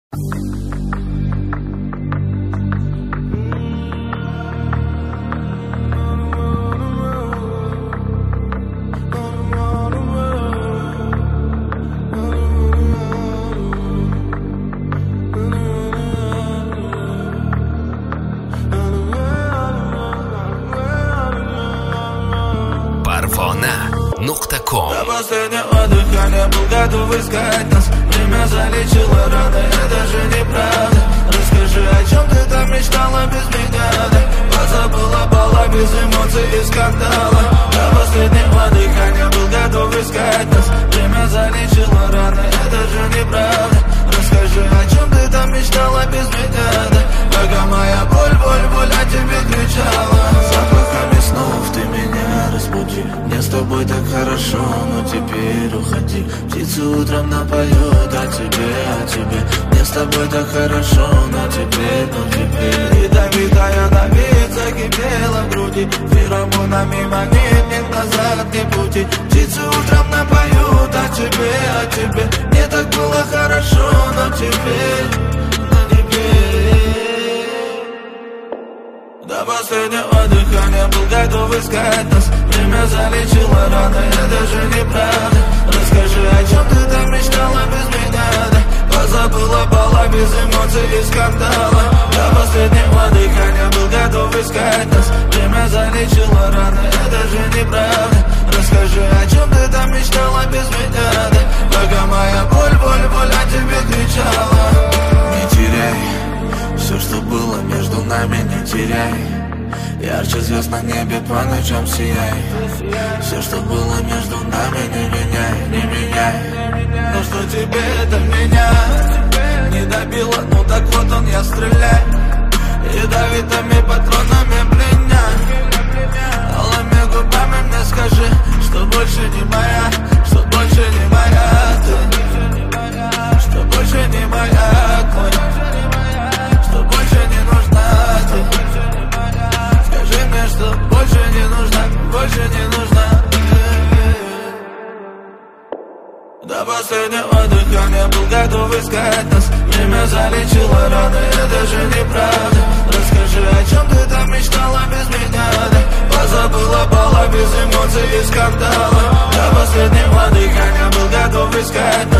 Parvona.com. До последнего дыхания был готов искать нас. Время залечило раны, это же неправда. Расскажи, о чем ты там мечтала без меня, да? Позабыла бала без эмоций и скандала. До последнего дыхания был готов искать нас. Время залечило раны, это же неправда. Расскажи, о чем ты там мечтала без меня, да? Пока моя боль о тебе кричала. Запахами снов ты меня разбуди. Мне с тобой так хорошо, но теперь уходи. Птицы утром напоют о тебе. Мне с тобой так хорошо, но теперь. Ядовитая давит, закипела в груди. Феромонами манит, нет назад, ни пути. Птицы утром напоют о тебе. Мне так было хорошо, но теперь. До последнего дыхания был готов искать нас. Время залечило раны, это же неправда. Расскажи, о чем ты там мечтала без меня, да? Позабыла бала без эмоций и скандала. До последнего дыхания был готов искать нас. Время залечило раны, это же неправда. Расскажи, о чем ты там мечтала без меня, да? Пока моя боль о тебе кричала. Не теряй все, что было между нами, не теряй. Ярче звезд на небе по ночам сияй. Все, что было между нами, не меняй. Но что тебе это меня не добило, ну так вот он я стреляй. Ядовитыми патронами пленяй. Алыми губами мне скажи, что больше не моя, что больше не моя ты, что больше не моя твой. Что больше не нужна ты. Скажи мне, что больше не нужна. До последнего дыхания был готов искать нас. Время залечило раны, это же неправда. Расскажи, о чем ты там мечтала без меня, да? Позабыла бала без эмоций и скандала. До последнего дыхания был готов искать нас.